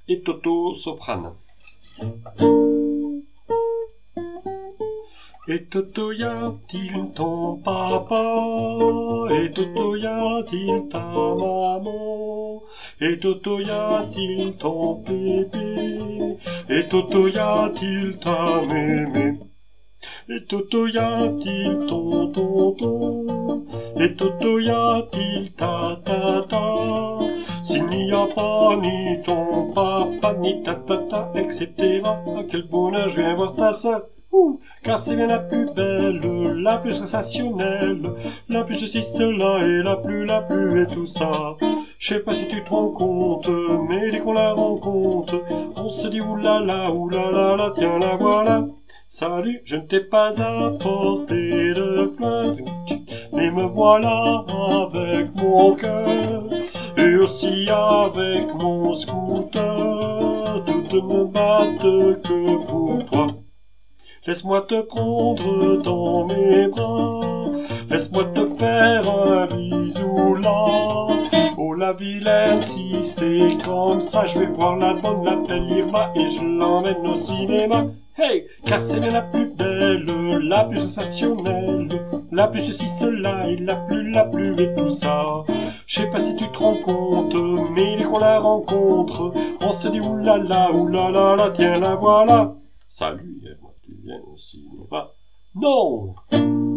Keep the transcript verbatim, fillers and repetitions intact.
et Toto soprane. Et Toto, y a-t-il ton papa? Et Toto, y a-t-il ta maman? Et Toto, y a-t-il ton bébé? Et Toto, y a-t-il ta mémé? Et Toto, y a-t-il ton tonton? Et Toto, y a-t-il ta tata? S'il n'y a pas ni ton papa, ni ta tata, et cetera. Ah, quel bonheur, je viens voir ta sœur. Ouh, car c'est bien la plus belle, la plus sensationnelle, la plus ceci, cela, et la plus, la plus, et tout ça. Je sais pas si tu te rends compte, mais dès qu'on la rencontre, on se dit oulala, oulala, la tiens, la voilà. Salut, je ne t'ai pas apporté de fleurs, mais me voilà avec mon cœur, et aussi avec mon scooter, toutes ne battent que pour toi. Laisse-moi te prendre dans mes bras, laisse-moi te faire un bisou là. Oh la vilaine, si c'est comme ça, je vais voir la bonne, la belle Irma, et je l'emmène au cinéma. Hey, car c'est bien la plus belle, la plus sensationnelle, la plus ceci, cela, et la plus, la plus, et tout ça. Je sais pas si tu te rends compte, mais dès qu'on la rencontre, on se dit oulala, oulala, la tiens, la voilà. Salut, Irma, tu viens au cinéma? Non!